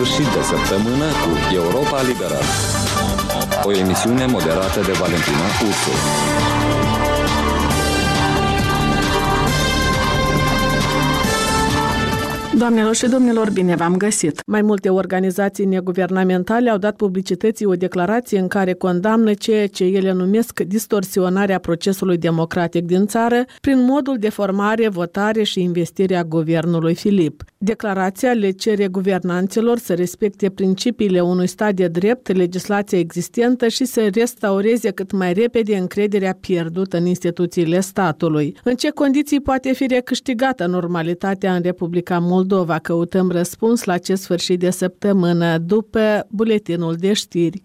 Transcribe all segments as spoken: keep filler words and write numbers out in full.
sfârșit de săptămână cu Europa Liberală. O emisiune moderată de Valentina Ursu. Doamnelor și domnilor, bine v-am găsit! Mai multe organizații neguvernamentale au dat publicității o declarație în care condamnă ceea ce ele numesc distorsionarea procesului democratic din țară prin modul de formare, votare și investirea guvernului Filip. Declarația le cere guvernanților să respecte principiile unui stat de drept, legislația existentă și să restaureze cât mai repede încrederea pierdută în instituțiile statului. În ce condiții poate fi recâștigată normalitatea în Republica Moldova? Moldova, căutăm răspuns la acest sfârșit de săptămână după buletinul de știri.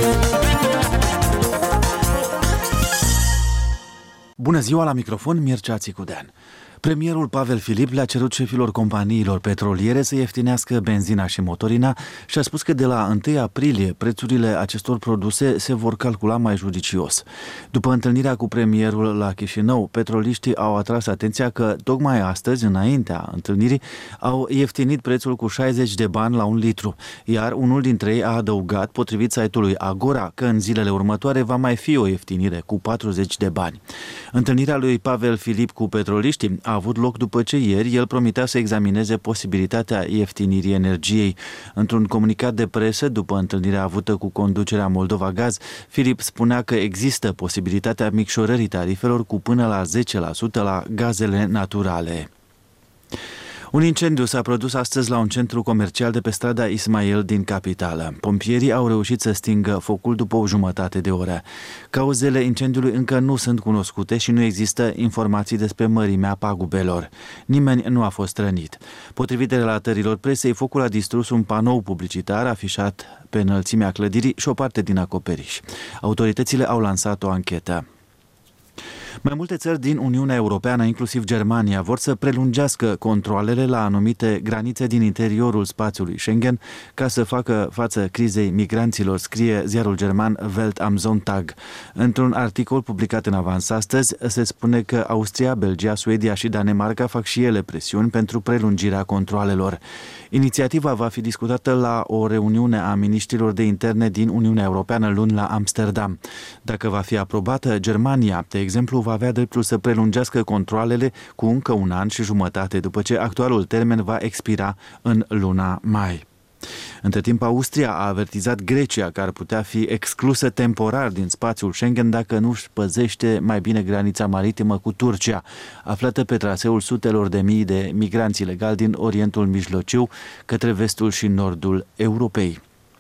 Bună ziua, la microfon Mircea Țicudean. Premierul Pavel Filip le-a cerut șefilor companiilor petroliere să ieftinească benzina și motorina și a spus că de la întâi aprilie prețurile acestor produse se vor calcula mai judicios. După întâlnirea cu premierul la Chișinău, petroliștii au atras atenția că tocmai astăzi, înaintea întâlnirii, au ieftinit prețul cu șaizeci de bani la un litru, iar unul dintre ei a adăugat, potrivit site-ului Agora, că în zilele următoare va mai fi o ieftinire cu patruzeci de bani. Întâlnirea lui Pavel Filip cu petroliștii a avut loc după ce ieri el promitea să examineze posibilitatea ieftinirii energiei. Într-un comunicat de presă, după întâlnirea avută cu conducerea Moldova Gaz, Filip spunea că există posibilitatea micșorării tarifelor cu până la zece la sută la gazele naturale. Un incendiu s-a produs astăzi la un centru comercial de pe strada Ismail din capitală. Pompierii au reușit să stingă focul după o jumătate de oră. Cauzele incendiului încă nu sunt cunoscute și nu există informații despre mărimea pagubelor. Nimeni nu a fost rănit. Potrivit relatărilor presei, focul a distrus un panou publicitar afișat pe înălțimea clădirii și o parte din acoperiș. Autoritățile au lansat o anchetă. Mai multe țări din Uniunea Europeană, inclusiv Germania, vor să prelungească controalele la anumite granițe din interiorul spațiului Schengen ca să facă față crizei migranților, scrie ziarul german Welt am Sonntag. Într-un articol publicat în avans astăzi, se spune că Austria, Belgia, Suedia și Danemarca fac și ele presiuni pentru prelungirea controalelor. Inițiativa va fi discutată la o reuniune a miniștrilor de interne din Uniunea Europeană luni la Amsterdam. Dacă va fi aprobată, Germania, de exemplu, va avea dreptul să prelungească controalele cu încă un an și jumătate după ce actualul termen va expira în luna mai. Între timp, Austria a avertizat Grecia că ar putea fi exclusă temporar din spațiul Schengen dacă nu își păzește mai bine granița maritimă cu Turcia, aflată pe traseul sutelor de mii de migranți ilegali din Orientul Mijlociu către vestul și nordul Europei.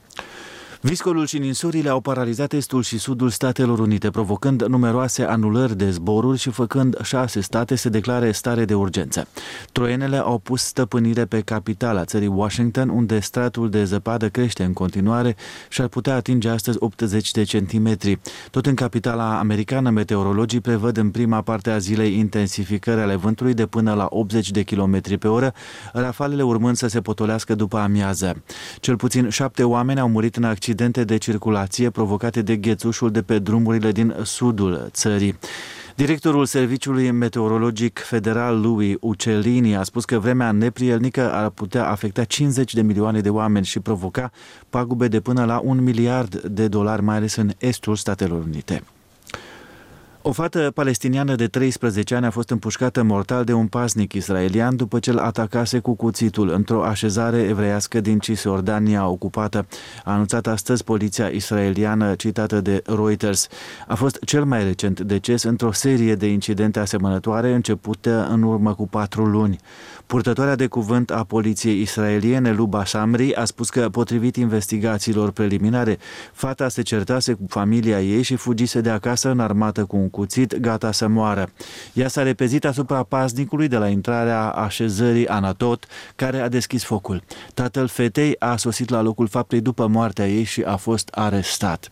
Viscolul și ninsorile au paralizat estul și sudul Statelor Unite, provocând numeroase anulări de zboruri și făcând șase state să declare stare de urgență. Troienele au pus stăpânire pe capitala țării Washington, unde stratul de zăpadă crește în continuare și ar putea atinge astăzi optzeci de centimetri. Tot în capitala americană, meteorologii prevăd în prima parte a zilei intensificări ale vântului de până la optzeci de kilometri pe oră, rafalele urmând să se potolească după amiază. Cel puțin șapte oameni au murit în accidente de circulație provocate de ghețușul de pe drumurile din sudul țării. Directorul Serviciului Meteorologic Federal, lui Uccellini, a spus că vremea neprielnică ar putea afecta cincizeci de milioane de oameni și provoca pagube de până la un miliard de dolari, mai ales în estul Statelor Unite. O fată palestiniană de treisprezece ani a fost împușcată mortal de un paznic israelian după ce îl atacase cu cuțitul într-o așezare evreiască din Cisjordania ocupată, a anunțat astăzi poliția israeliană citată de Reuters. A fost cel mai recent deces într-o serie de incidente asemănătoare începute în urmă cu patru luni. Purtătoarea de cuvânt a poliției israeliene, Luba Shamri, a spus că, potrivit investigațiilor preliminare, fata se certase cu familia ei și fugise de acasă înarmată cu un cuțit, gata să moară. Ea s-a repezit asupra paznicului de la intrarea așezării Anatot, care a deschis focul. Tatăl fetei a sosit la locul faptei după moartea ei și a fost arestat.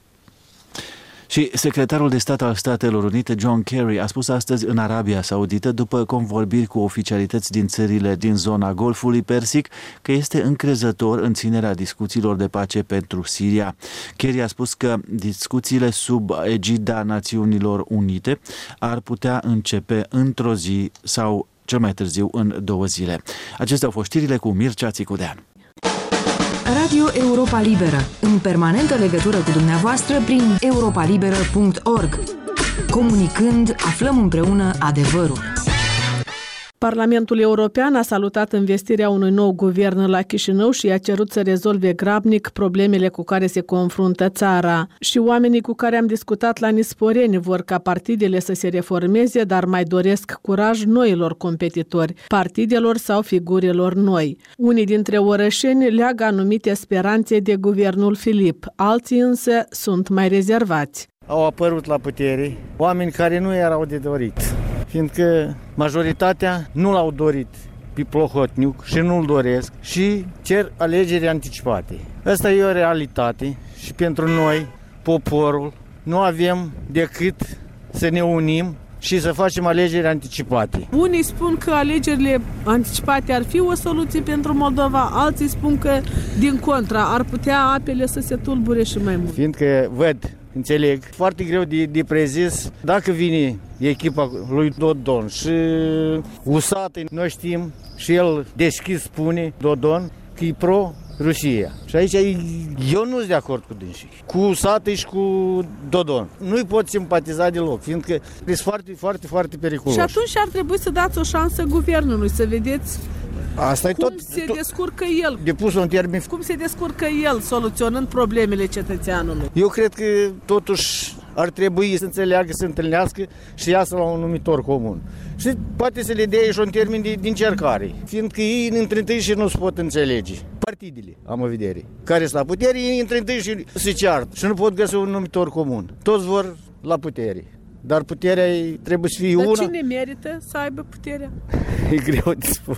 Și secretarul de stat al Statelor Unite, John Kerry, a spus astăzi în Arabia Saudită, după convorbiri cu oficialități din țările din zona Golfului Persic, că este încrezător în ținerea discuțiilor de pace pentru Siria. Kerry a spus că discuțiile sub egida Națiunilor Unite ar putea începe într-o zi sau cel mai târziu în două zile. Acestea au fost știrile cu Mircea Țicudean. Radio Europa Liberă, în permanentă legătură cu dumneavoastră prin europa liberă punct org. Comunicând, aflăm împreună adevărul. Parlamentul European a salutat învestirea unui nou guvern la Chișinău și i-a cerut să rezolve grabnic problemele cu care se confruntă țara. Și oamenii cu care am discutat la Nisporeni vor ca partidele să se reformeze, dar mai doresc curaj noilor competitori, partidelor sau figurilor noi. Unii dintre orășeni leagă anumite speranțe de guvernul Filip, alții însă sunt mai rezervați. Au apărut la putere oameni care nu erau de dorit, fiindcă majoritatea nu l-au dorit pe Plahotniuc și nu-l doresc și cer alegeri anticipate. Asta e o realitate și pentru noi, poporul, nu avem decât să ne unim și să facem alegeri anticipate. Unii spun că alegerile anticipate ar fi o soluție pentru Moldova, alții spun că, din contra, ar putea apele să se tulbure și mai mult. Fiindcă văd, înțeleg, foarte greu de, de prezis dacă vine echipa lui Dodon și Usată, noi știm, și el deschis spune, Dodon, că e pro-Rusia. Și aici eu nu sunt de acord cu dânsii, cu Usată și cu Dodon. Nu-i pot simpatiza deloc, fiindcă sunt foarte, foarte, foarte periculoși. Și atunci ar trebui să dați o șansă guvernului, să vedeți Asta cum tot, se tot, descurcă el. De pus un termen. Cum se descurcă el soluționând problemele cetățeanului. Eu cred că totuși ar trebui să înțeleagă, să întâlnească și iasă la un numitor comun. Și poate să le dea și un termen de, de încercare, fiindcă ei între întâi și nu se pot înțelege. Partidele, am în vedere, care sunt la putere, ei între întâi și se ceartă și nu pot găsi un numitor comun. Toți vor la putere. Dar puterea trebuie să fie Dar una. cine merită să aibă puterea? E greu de spus.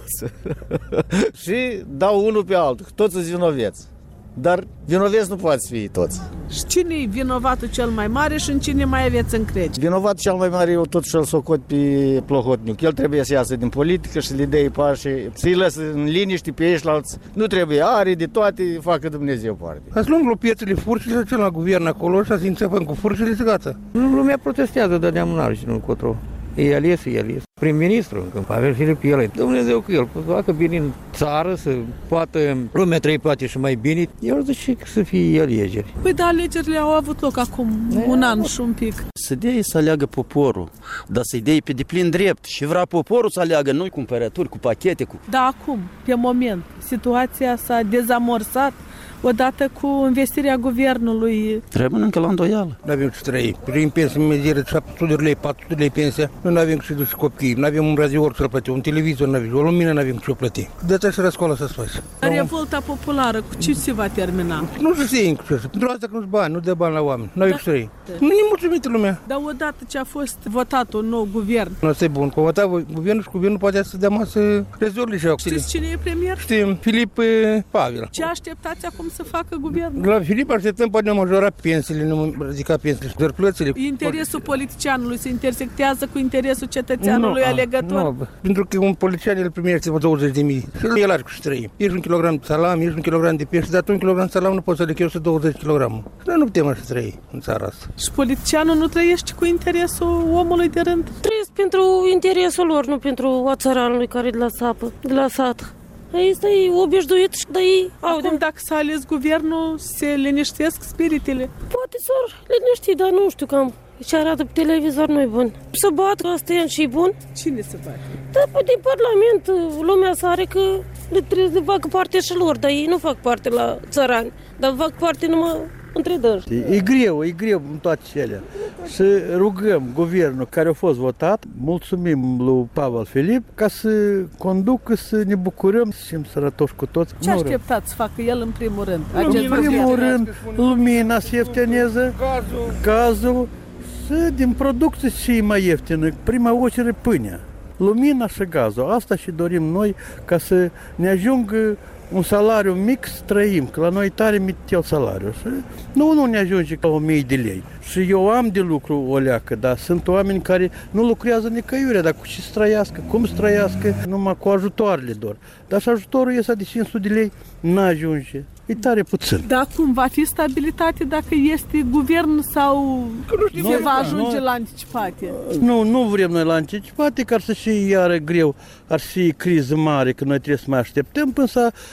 Și dau unul pe altul. Toți sunt vinoveți. Dar vinoveți nu poate fi toți. Și cine e vinovatul cel mai mare și în cine mai aveți încredere? Vinovatul cel mai mare eu totuși îl socot pe Plahotniuc. El trebuie să iasă din politică și să le dea pași, să-i lăsă în liniște pe ei și la alții. Nu trebuie, are de toate, facă Dumnezeu parte. Ați luăm piețele furcile, ce la guvern acolo și să înțepem cu furcile și gata. Lumea protestează de neamânare și nu cotro. E ales, e ales. Prim-ministru, când Pavel Filip, el, Dumnezeu cu el, facă bine în țară, să poată lumea trăi poate și mai bine. Eu zic să fie alegeri. Păi da, alegerile au avut loc acum un an și un pic. Să dea să aleagă poporul, dar să-i dea pe deplin drept și vrea poporul să aleagă, nu cu cumpărături, cu pachete. Cu... Da, acum, pe moment, situația s-a dezamorsat odată cu investirea guvernului. Trebuie încă la îndoială. Nu avem ce trăi. Prin pensie mizere șapte sute de lei, patru sute de lei pensia. Noi nu avem ce duce copii, nu avem un radio să-l plătim, un televizor nu avem, o lumină nu avem ce o plăti. Dă-ți așa la școală să-ți faci. Revolta populară, cu ce se va termina? Nu se știe cu ce. Pentru asta că nu-ți bani, nu dă bani la oameni. Nu avem ce trăi. Nu e mulțumită lumea. Dar odată ce a fost votat un nou guvern. Nu, asta e bun. Că votat guvernul și guvernul poate să dea masă rezolvi și acțiile. Știți cine e premier? Știm, Filip Pavel. Ce așteptați acum să facă guvernul? La Filip așteptăm poate ne majora pensiile, nu ridica pensiile, doar plățile. Interesul politicianului se intersectează cu interesul cetățeanului no, alegător? Nu, no, pentru că un politician el primește douăzeci de mii și el are cu și trăi. Ești un kilogram de salam, ești un kilogram de pește, dar tu un kilogram de salam nu poți să le o sută douăzeci de kilograme. Noi nu putem așa trăi în țara asta. Și politicianul nu trăiește cu interesul omului de rând? Trăiesc pentru interesul lor, nu pentru a țăranului care e de la sapă, de la sat. Asta e obișnuit și de ei au. Acum, dacă s-a ales guvernul, se liniștesc spiritele? Poate s-or liniști, dar nu știu cam ce arată pe televizor nu-i bun. Să bat că asta e și bun. Cine se bate? Da, pe din Parlament lumea sare că le trebuie să facă parte și lor, dar ei nu fac parte la țărani, dar fac parte numai între dânși. E greu, e greu în toate cele. Să rugăm guvernul care a fost votat, mulțumim lui Pavel Filip, ca să conducă, să ne bucurăm, să fim sărătoși cu toți. Ce așteptați să facă el în primul rând? În primul rând, lumina să ieftineze, gazul, gazul să din producție să fie mai ieftină, prima oceră pâinea. Lumina și gazul, asta și dorim noi ca să ne ajungă un salariu mic să trăim, că la noi tare mitel salariu. Și nu, nu ne ajunge ca o mie de lei. Și eu am de lucru o leacă, dar sunt oameni care nu lucrează nicăiurea, dar cu ce să trăiască, cum să trăiască, numai cu ajutoarele doar. Dar și ajutorul ăsta de cinci sute de lei n-ajunge. E tare puțin. Dar cum va fi stabilitate dacă este guvern sau se va ajunge la anticipate? Nu, nu vrem noi la anticipate, că ar să fie iară greu, ar fi criză mare, că noi trebuie să mai așteptăm până să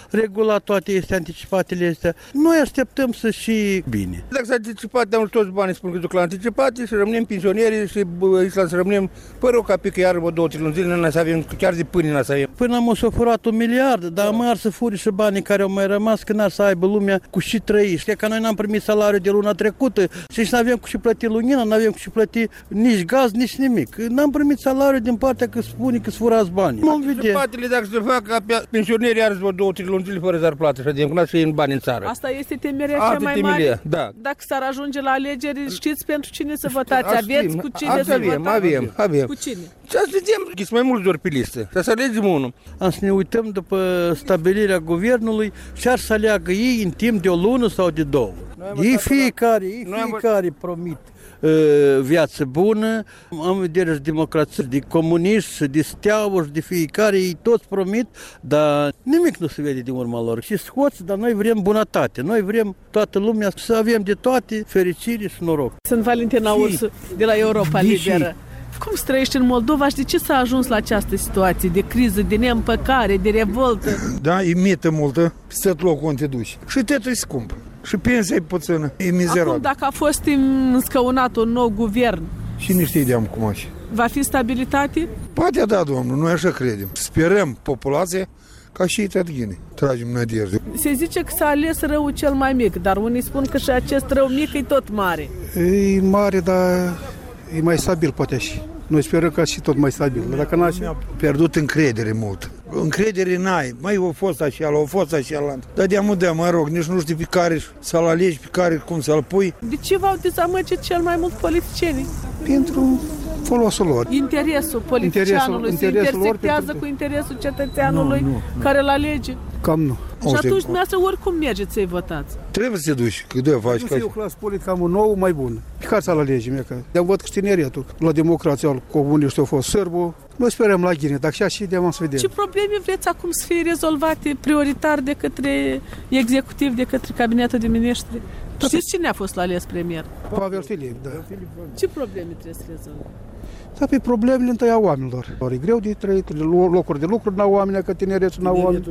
regula toate este anticipatele astea. Noi așteptăm să și bine. Dacă s-a anticipat, de toți banii spun că duc la anticipate și rămânem pensionieri și Island să rămânem fără o capică iar o două, trei luni zile, n-a să avem chiar de pâine n-a să avem. Până am s-a furat un miliard, dar măcar să furi și banii care au mai rămas, că n-ar să aibă lumea cu și trăi. Știi că noi n-am primit salariul de luna trecută și nu avem cu și plăti lumină, nu avem cu și plăti nici gaz, nici nimic. N-am primit salariul din partea că spune că furați banii. Vom vedea. Patele dacă se fac, pensionerii are o două, trei luni zile fără să ar plată și adică n-ar să iei bani în țară. Asta este temerea cea mai mare. Da. Dacă s-ar ajunge la alegeri, știți pentru cine să votați? Aveți cu cine să avem, votați? Avem, avem. Cu cine? Ce să vedem? Sunt mai mulți ori pe listă. Să alegem unul. Am să ne uităm după stabilirea guvernului și ar să aleagă ei în timp de o lună sau de două. Ei fiecare, ei fiecare promit uh, viață bună, am vedere democrație, de comuniști, de steaua, de fiecare, ei toți promit, dar nimic nu se vede din urma lor. Și scoți, dar noi vrem bunătate, noi vrem toată lumea să avem de toate fericire și noroc. Sunt Valentina Ursu de la Europa Liberă. Cum se trăiește în Moldova și de ce s-a ajuns la această situație de criză, de neîmpăcare, de revoltă? Da, e mită multă, peste tot locul unde te duci. Și totul e scump. Și pensia e puțină, e mizerabil. Acum, dacă a fost înscăunat un nou guvern... Și nu știam cum așa. Va fi stabilitate? Poate da, domnul, noi așa credem. Sperăm populația ca și Tătghine. Tragem nădejde. Se zice că s-a ales răul cel mai mic, dar unii spun că și acest rău mic e tot mare. E mare, dar e mai stabil poate și. Noi sperăm că și tot mai stabil. Dacă n-aș... Mi-a pierdut încredere mult. Încredere n-ai. Mai a fost așa, a fost așa. Dar de-amă de mă rog, nici nu știu pe care să-l alegi, pe care cum să-l pui. De ce v-au dezamăgit cel mai mult politicienii? Pentru folosul lor. Interesul politicianului interesul, se intersectează pentru... cu interesul cetățeanului nu, nu, care îl alege. Cam nu. Și atunci dumneavoastră oricum mergeți să-i votați. Trebuie să te duci, că de faci. Nu să eu clas politică am un nou mai bun. Pe care să-l alege, că de-am văd că tineriatul la democrație al comuniști a fost sârbu. Noi sperăm la Ghine, dacă și așa de-am să vedem. Ce probleme vreți acum să fie rezolvate prioritar de către executiv, de către cabinetul de miniștri? Știți cine a fost ales premier? Pavel Filip, da. Ce probleme trebuie să rezolvă? Dar pe problemele întâi a oamenilor. E greu de trăit, locuri de lucru n-au oameni, că tineretul n-au oameni.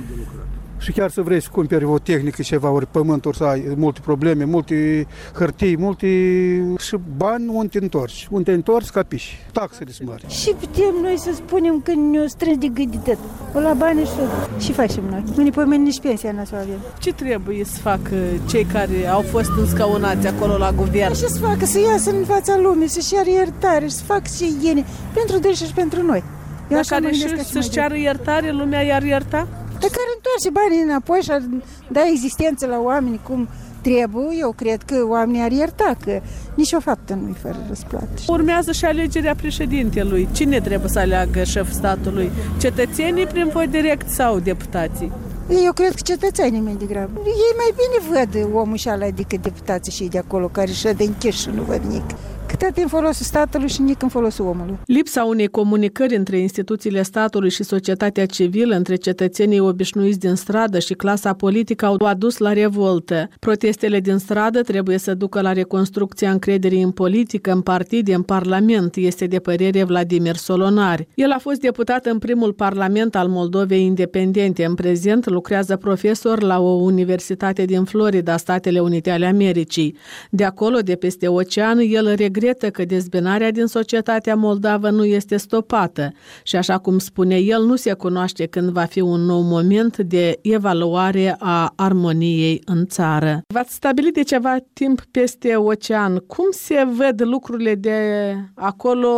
Și chiar să vrei să cumperi o tehnică, ceva, ori pământuri, să ai multe probleme, multe hârtii, multe... și bani unde te întorci. Unde te întorci, capiși. Taxele sunt mari. Și putem noi să spunem că ne-o strâns de gât de tot. O la bani și și facem noi. Mâine pe mâine nici pensia n-o să avem. Ce trebuie să facă cei care au fost înscăunați acolo la guvern? Ce să facă? Să iasă în fața lumii, să-și ceară iertare, să facă și iene pentru dânsi și pentru noi. Eu Dacă reușești să-și ceară iertare, lumea i-ar ierta? Dar care întoarce banii înapoi și ar da existență la oameni cum trebuie, eu cred că oamenii ar ierta, că nici o faptă nu-i fără răsplată. Urmează și alegerea președintelui. Cine trebuie să aleagă șeful statului? Cetățenii prin vot direct sau deputații? Eu cred că cetățenii mai degrabă. Ei mai bine văd omul și ala decât deputații și de acolo care ședă închiși și nu văd nic. Cât în folosul statului și nic în folosul omului. Lipsa unei comunicări între instituțiile statului și societatea civilă, între cetățenii obișnuiți din stradă și clasa politică au adus la revoltă. Protestele din stradă trebuie să ducă la reconstrucția încrederii în politică, în partide, în parlament, este de părere Vladimir Solonari. El a fost deputat în primul parlament al Moldovei independente. În prezent lucrează profesor la o universitate din Florida, Statele Unite ale Americii. De acolo, de peste ocean, el regretă că dezbinarea din societatea moldavă nu este stopată și, așa cum spune el, nu se cunoaște când va fi un nou moment de evaluare a armoniei în țară. V-ați stabilit de ceva timp peste ocean. Cum se văd lucrurile de acolo?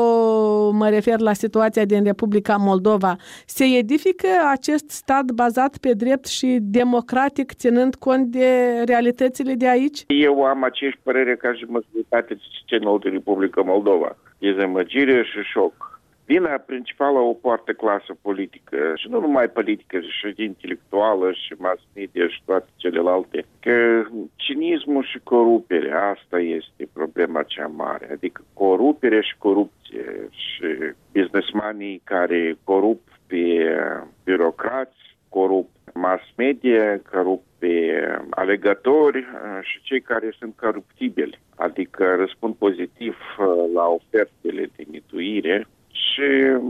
Mă refer la situația din Republica Moldova. Se edifică acest stat bazat pe drept și democratic, ținând cont de realitățile de aici? Eu am aceeași părere ca și majoritatea cetățenilor de Republica Moldova. Dezamăgire și șoc. Vina principală o poartă clasă politică și nu numai politică, și intelectuală și mass media și toate celelalte. Că cinismul și corupere, asta este problema cea mare. Adică corupere și corupție și businessmanii care corup pe birocrați, corup mass media, corup pe alegători și cei care sunt coruptibili, adică răspund pozitiv la ofertele de mituire și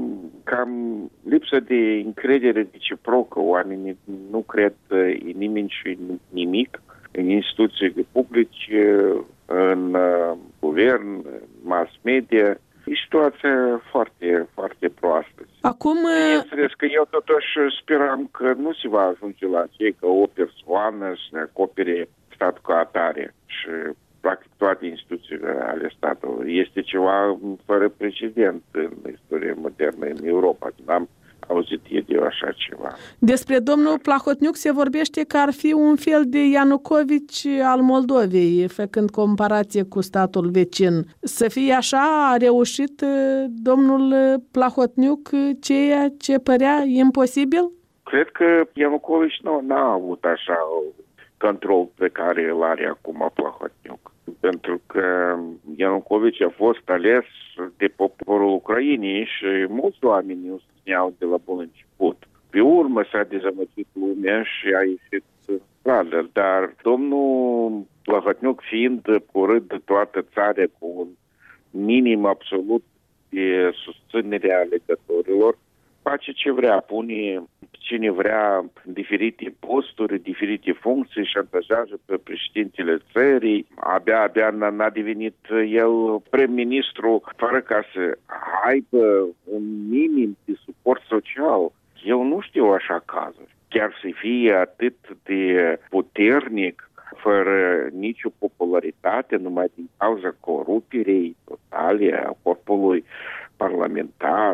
cam lipsă de încredere reciprocă. Oamenii nu cred în nimeni și nimic, în instituții publice, în uh, guvern, în mass media. E situația foarte, foarte proastă. Acum... Bineînțeles că eu totuși speram că nu se va ajunge la cei că o persoană să ne acopere statul ca atare și practic toate instituțiile ale statului. Este ceva fără precedent în istoria modernă în Europa. N-am auzit eu așa ceva. Despre domnul Plahotniuc se vorbește că ar fi un fel de Ianucovici al Moldovei, făcând comparație cu statul vecin. Să fie așa, a reușit domnul Plahotniuc ceea ce părea imposibil? Cred că Ianucovici nu n-a avut așa control pe care îl are acum Plahotniuc. Pentru că Ianucovici a fost ales de poporul Ucrainei și mulți oameni îl susțineau de la bun început. Pe urmă s-a dezamăgit lumea și a ieșit stradă, dar domnul Plahotniuc, fiind urât de toată țara cu un minim absolut de susținere a legătorilor, face ce vrea, pune cine vrea diferite posturi, diferite funcții, șantajează pe președintele țării. Abia, abia n-a devenit el prim-ministru fără ca să aibă un minim de suport social. Eu nu știu așa cazuri. Chiar să fie atât de puternic, fără nicio popularitate, numai din cauza corupirii totale a corpului parlamentar,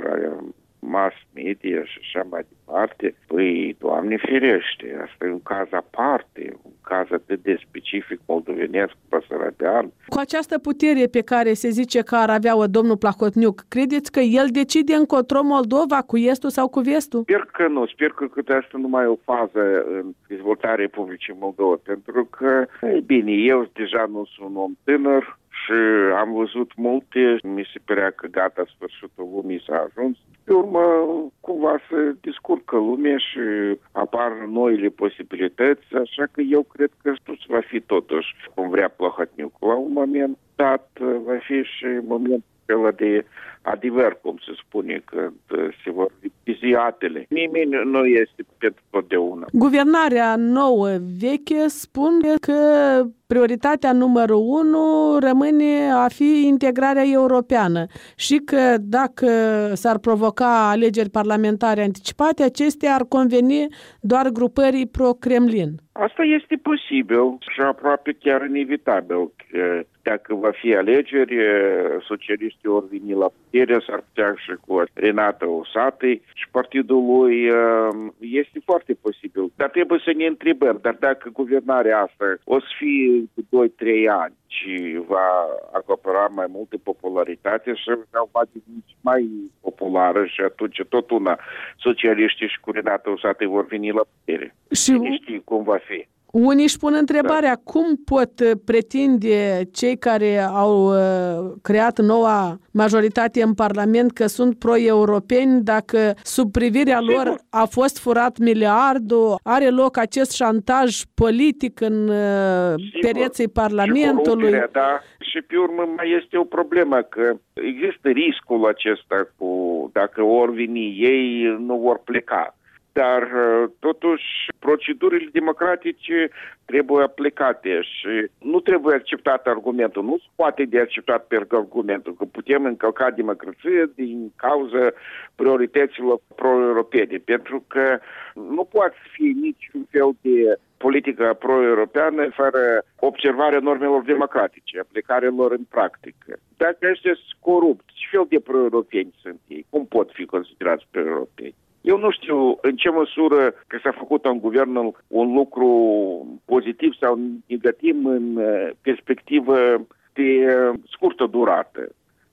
mass media și așa mai departe, păi, Doamne ferește, asta e un caz aparte, un caz atât de specific moldovenesc, basarabean. Cu această putere pe care se zice că ar avea-o domnul Plahotniuc, credeți că el decide încotro Moldova, cu estul sau cu vestul? Sper că nu, sper că cât asta numai e o fază în dezvoltarea Republicii Moldova, pentru că, e bine, eu deja nu sunt un om tânăr, și am văzut multe, mi se părea că gata, sfârșitul lumii s-a ajuns. Pe urmă, cumva se descurcă lumea și apar noile posibilități, așa că eu cred că nu va fi totuși cum vrea Plahotniuc. La un moment dat va fi și momentul acela de adevăr, cum se spune, când se vor vizi atele. Nimeni nu este pentru totdeauna. Guvernarea nouă veche spune că prioritatea numărul unu rămâne a fi integrarea europeană și că dacă s-ar provoca alegeri parlamentare anticipate, acestea ar conveni doar grupării pro-Kremlin. Asta este posibil și aproape chiar inevitabil. Că dacă va fi alegeri, socialiștii ori veni la putere, s-ar putea și cu Renata Usatăi și partidul lui este foarte posibil. Dar trebuie să ne întrebăm, dar dacă guvernarea asta o să fie doi trei ani și va acopera mai multă popularitate și va deveni mai populară și atunci tot una socialiștii și cu Renata Usatăi vor veni la putere. Și nu știu cum va fi. Unii își pun întrebarea, da. Cum pot pretinde cei care au creat noua majoritate în Parlament că sunt pro-europeni dacă sub privirea Sigur. lor a fost furat miliardul, are loc acest șantaj politic în Sigur. pereții Parlamentului. Și, da. Și pe urmă mai este o problemă că există riscul acesta cu dacă ori veni ei nu vor pleca. Dar, totuși, procedurile democratice trebuie aplicate și nu trebuie acceptat argumentul. Nu se poate de acceptat pe argumentul că putem încălca democrația din cauza priorităților pro-europene, pentru că nu poate fi niciun fel de politică pro-europeană fără observarea normelor democratice, aplicarea lor în practică. Dacă ăștia sunt corupți, ce fel de pro-europeni sunt ei? Cum pot fi considerați pro-europeni? Eu nu știu în ce măsură că s-a făcut în guvern un lucru pozitiv sau negativ în perspectivă de scurtă durată.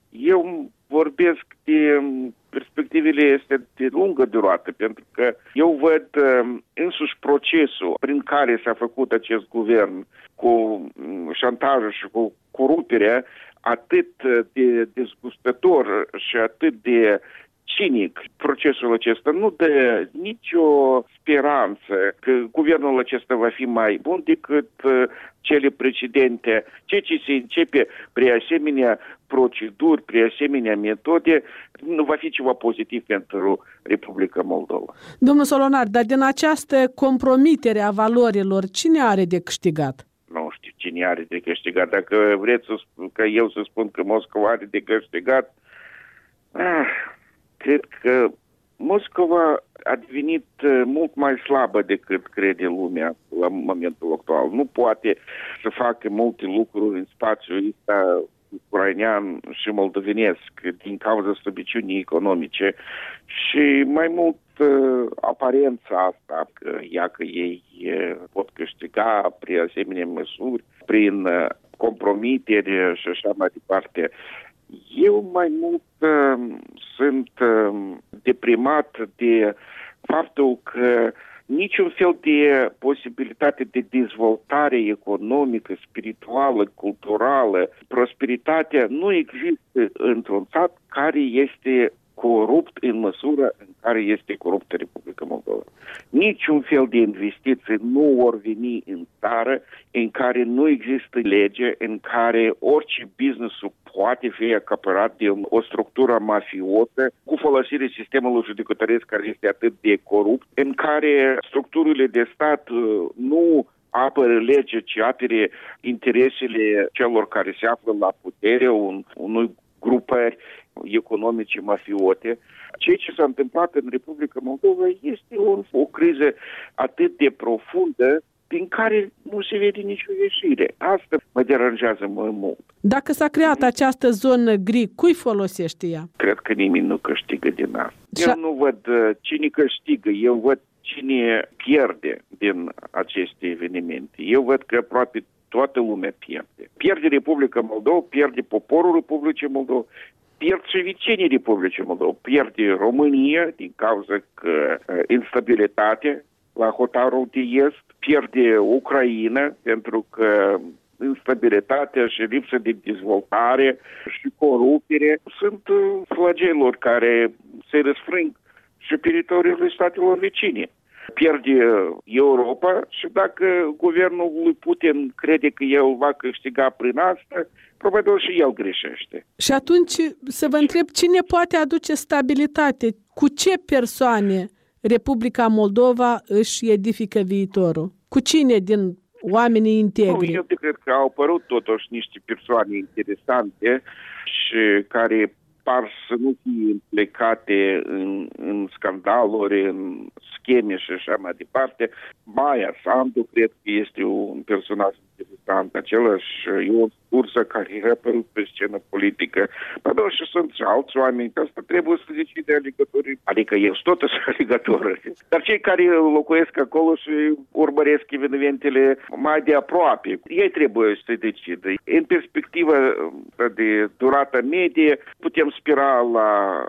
Eu vorbesc de perspectivele este de lungă durată, pentru că eu văd însuși procesul prin care s-a făcut acest guvern cu șantajul și cu coruperea atât de dezgustător și atât de cinic. Procesul acesta nu dă nicio speranță că guvernul acesta va fi mai bun decât uh, cele precedente. Ceea ce se începe prin asemenea proceduri, prin asemenea metode, nu va fi ceva pozitiv pentru Republica Moldova. Domnul Solonar, dar din această compromitere a valorilor, cine are de câștigat? Nu știu cine are de câștigat. Dacă vreți să spun, că eu să spun că Moscova are de câștigat, ah, cred că Moscova a devenit mult mai slabă decât crede lumea la momentul actual. Nu poate să facă multe lucruri în spațiul ăsta ucrainean și moldovenesc din cauza slăbiciunii economice și mai mult aparența asta că ia că ei pot câștiga prin asemenea măsuri, prin compromitere și așa mai departe. Eu mai mult uh, sunt uh, deprimat de faptul că niciun fel de posibilitate de dezvoltare economică, spirituală, culturală, prosperitatea nu există într-un stat care este corupt în măsură în care este coruptă Republica Moldova. Niciun fel de investiții nu vor veni în țară în care nu există lege, în care orice business poate fi acaparat de o structură mafiotă cu folosirea sistemului judecătoresc care este atât de corupt, în care structurile de stat nu apără lege, ci apere interesele celor care se află la putere, un, unui grupări economice mafiote. Ceea ce s-a întâmplat în Republica Moldova este o, o criză atât de profundă din care nu se vede nicio ieșire. Asta mă deranjează mai mult. Dacă s-a creat această zonă gri, cui folosește ea? Cred că nimeni nu câștigă din asta. Eu nu văd cine câștigă, eu văd cine pierde din aceste evenimente. Eu văd că aproape toată lumea pierde. Pierde Republica Moldova, pierde poporul Republicii Moldova, pierd și vecinii Republicii Moldova, pierde România din cauza că instabilitate la hotarul de est, pierde Ucraina pentru că instabilitatea și lipsa de dezvoltare și corupere sunt flageluri care se răsfrâng și pe teritoriul statelor vecine. Pierde Europa și dacă guvernul lui Putin crede că el va câștiga prin asta, probabil și el greșește. Și atunci să vă întreb, cine poate aduce stabilitate? Cu ce persoane Republica Moldova își edifică viitorul? Cu cine din oamenii integri? Nu, eu cred că au apărut totuși niște persoane interesante și care par să nu fie implicate în, în scandaluri, în scheme și așa mai departe. Maia Sandu, cred că este un personaj interesant, același Ion Sturza care a apărut pe scenă politică. Dar și sunt și alți oameni, că asta trebuie să decide alegătorii. Adică eu sunt totuși alegători. Dar cei care locuiesc acolo și urmăresc evenimentele mai de aproape, ei trebuie să decidă. În perspectivă de durată medie, putem spera la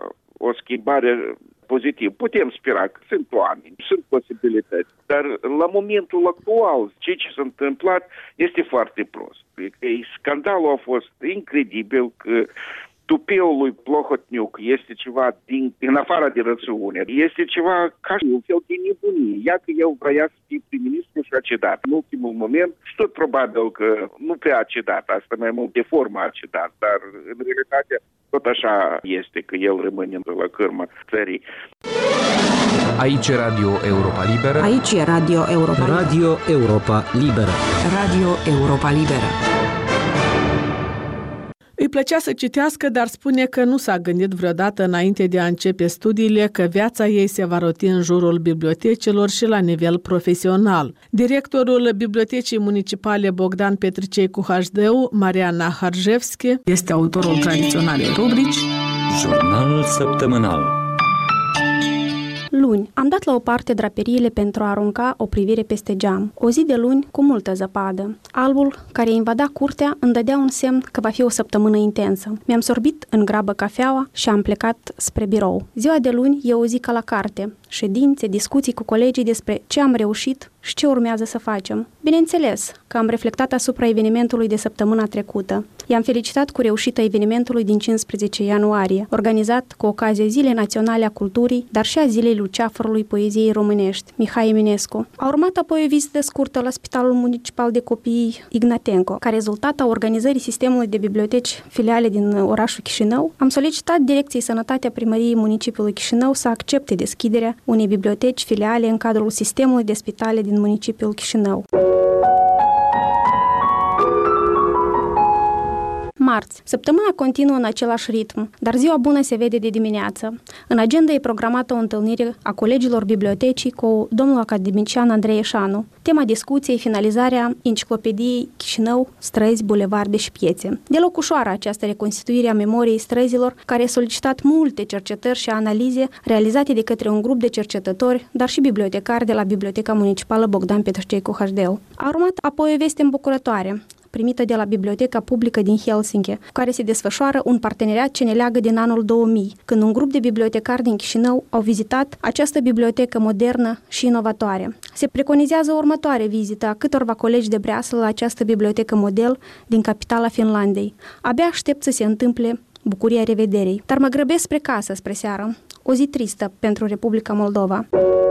o schimbare pozitiv. Putem spera că sunt oameni, sunt posibilități. Dar la momentul actual, ceea ce s-a întâmplat este foarte prost. Scandalul a fost incredibil, că tupeul lui Plohotniuc este ceva din, din afara de rațiune. Este ceva ca un fel de nebunie. Iată, el vrea să fie prim-ministru și a cedat. În ultimul moment, și tot probabil că nu prea a cedat. Asta mai mult de formă a cedat, dar în realitate tot așa este, că el rămâne la cârma țării. Aici e Radio Europa Liberă. Aici e Radio Europa Liberă. Radio Europa Liberă. Radio Europa Liberă. Îi plăcea să citească, dar spune că nu s-a gândit vreodată înainte de a începe studiile că viața ei se va roti în jurul bibliotecilor și la nivel profesional. Directorul Bibliotecii Municipale Bogdan Petricei cu H D U, Mariana Harjevski, este autorul tradiționalei rubrici Jurnalul săptămânal. Luni, am dat la o parte draperiile pentru a arunca o privire peste geam. O zi de luni cu multă zăpadă. Albul care invada curtea îmi dădea un semn că va fi o săptămână intensă. Mi-am sorbit în grabă cafeaua și am plecat spre birou. Ziua de luni e o zi ca la carte. Ședințe, discuții cu colegii despre ce am reușit și ce urmează să facem. Bineînțeles că am reflectat asupra evenimentului de săptămâna trecută. I-am felicitat cu reușită evenimentului din cincisprezece ianuarie, organizat cu ocazia Zilei Naționale a Culturii, dar și a Zilei Luceafărului Poeziei Românești, Mihai Eminescu. A urmat apoi o vizită scurtă la Spitalul Municipal de Copii Ignatenco. Ca rezultat a organizării sistemului de biblioteci filiale din orașul Chișinău, am solicitat Direcției Sănătate a Primăriei Municipiului Chișinău să accepte deschiderea unei biblioteci filiale în cadrul sistemului de spitale din municipiul Chișinău. Marți. Săptămâna continuă în același ritm, dar ziua bună se vede de dimineață. În agenda e programată o întâlnire a colegilor bibliotecii cu domnul academician Andrei Eșanu. Tema discuției, finalizarea enciclopediei Chișinău, străzi, bulevarde și piețe. Deloc ușoară această reconstituire a memoriei străzilor, care a solicitat multe cercetări și analize realizate de către un grup de cercetători, dar și bibliotecari de la Biblioteca Municipală Bogdan Petrăcei cu H D L. A urmat apoi o veste îmbucurătoare, primită de la Biblioteca Publică din Helsinki, cu care se desfășoară un parteneriat ce ne leagă din anul două mii, când un grup de bibliotecari din Chișinău au vizitat această bibliotecă modernă și inovatoare. Se preconizează o următoare vizită a câtorva colegi de breaslă la această bibliotecă model din capitala Finlandei. Abia aștept să se întâmple bucuria revederii, dar mă grăbesc spre casă, spre seară. O zi tristă pentru Republica Moldova.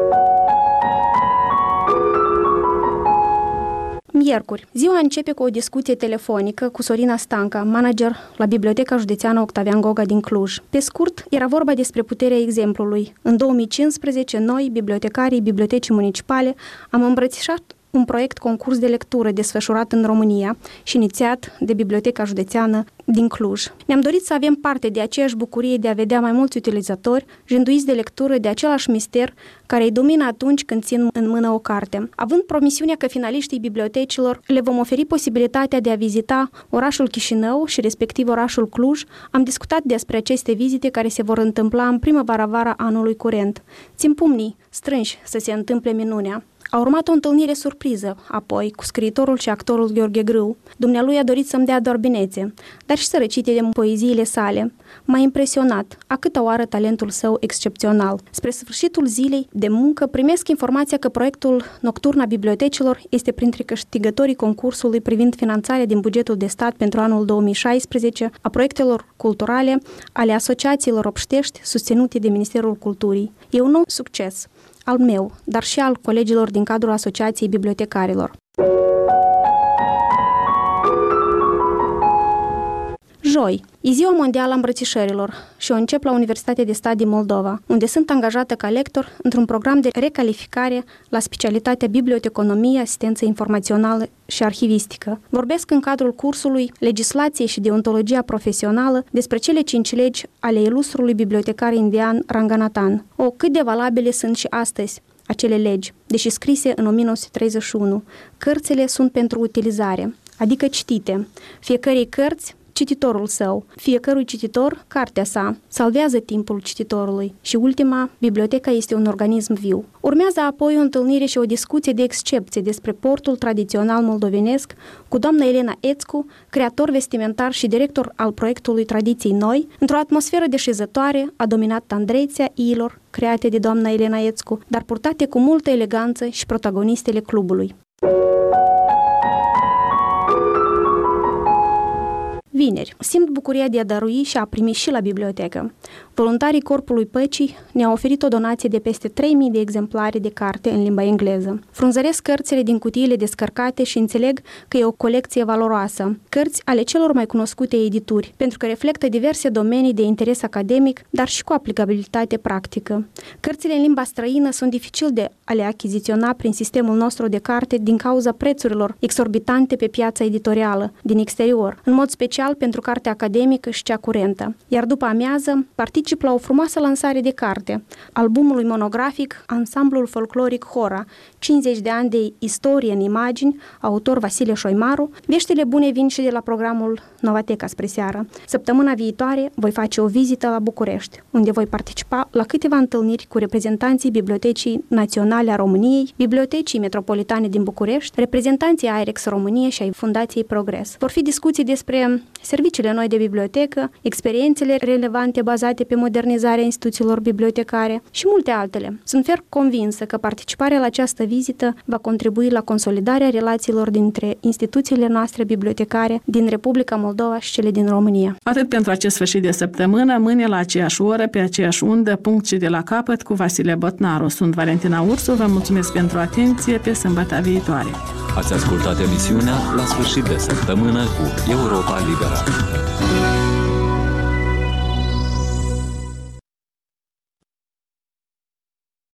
Miercuri. Ziua începe cu o discuție telefonică cu Sorina Stanca, manager la Biblioteca Județeană Octavian Goga din Cluj. Pe scurt, era vorba despre puterea exemplului. În două mii cincisprezece, noi, bibliotecarii Bibliotecii Municipale, am îmbrățișat un proiect concurs de lectură desfășurat în România și inițiat de Biblioteca Județeană din Cluj. Ne-am dorit să avem parte de aceeași bucurie de a vedea mai mulți utilizatori jânduiți de lectură de același mister care îi domină atunci când țin în mână o carte. Având promisiunea că finaliștii bibliotecilor le vom oferi posibilitatea de a vizita orașul Chișinău și respectiv orașul Cluj, am discutat despre aceste vizite care se vor întâmpla în primăvara-vara anului curent. Țin pumnii strânși să se întâmple minunea. A urmat o întâlnire surpriză, apoi, cu scriitorul și actorul Gheorghe Grâu. Dumnealui a dorit să-mi dea doar binețe, dar și să recite de poeziile sale. M-a impresionat, a câta oară talentul său excepțional. Spre sfârșitul zilei de muncă, primesc informația că proiectul Nocturna a Bibliotecilor este printre câștigătorii concursului privind finanțarea din bugetul de stat pentru anul două mii șaisprezece a proiectelor culturale ale asociațiilor obștești susținute de Ministerul Culturii. E un nou succes al meu, dar și al colegilor din cadrul Asociației Bibliotecarilor. Joi, e Ziua Mondială a Îmbrățișărilor și o încep la Universitatea de Stat din Moldova, unde sunt angajată ca lector într-un program de recalificare la specialitatea biblioteconomie, asistență informațională și arhivistică. Vorbesc în cadrul cursului Legislație și deontologia profesională despre cele cinci legi ale ilustrului bibliotecar indian Ranganathan. O, cât de valabile sunt și astăzi acele legi, deși scrise în o mie nouă sute treizeci și unu. Cărțile sunt pentru utilizare, adică citite. Fiecărei cărți cititorul său, fiecărui cititor cartea sa, salvează timpul cititorului și ultima, biblioteca este un organism viu. Urmează apoi o întâlnire și o discuție de excepție despre portul tradițional moldovenesc cu doamna Elena Ețcu, creator vestimentar și director al proiectului Tradiții Noi, într-o atmosferă deșezătoare, a dominat tandrețea iilor create de doamna Elena Ețcu, dar purtate cu multă eleganță și protagonistele clubului. Vineri. Simt bucuria de a dărui și a primi și la bibliotecă. Voluntarii Corpului Păcii ne-au oferit o donație de peste trei mii de exemplare de carte în limba engleză. Frunzăresc cărțile din cutiile descărcate și înțeleg că e o colecție valoroasă. Cărți ale celor mai cunoscute edituri, pentru că reflectă diverse domenii de interes academic, dar și cu aplicabilitate practică. Cărțile în limba străină sunt dificil de a le achiziționa prin sistemul nostru de carte din cauza prețurilor exorbitante pe piața editorială din exterior, în mod special pentru cartea academică și cea curentă. Iar după amiază, particip la o frumoasă lansare de carte, albumului monografic Ansamblul Folcloric Hora, cincizeci de ani de istorie în imagini, autor Vasile Șoimaru. Veștile bune vin și de la programul Novateca spre seară. Săptămâna viitoare voi face o vizită la București, unde voi participa la câteva întâlniri cu reprezentanții Bibliotecii Naționale a României, Bibliotecii Metropolitane din București, reprezentanții Airex România și ai Fundației Progres. Vor fi discuții despre serviciile noi de bibliotecă, experiențele relevante bazate pe modernizarea instituțiilor bibliotecare și multe altele. Sunt ferm convinsă că participarea la această vizită va contribui la consolidarea relațiilor dintre instituțiile noastre bibliotecare din Republica Moldova și cele din România. Atât pentru acest sfârșit de săptămână, mâine la aceeași oră, pe aceeași undă, punct și de la capăt cu Vasile Botnaru. Sunt Valentina Ursu, vă mulțumesc pentru atenție, pe sâmbătă viitoare. Ați ascultat emisiunea La sfârșit de săptămână cu Europa Liberă.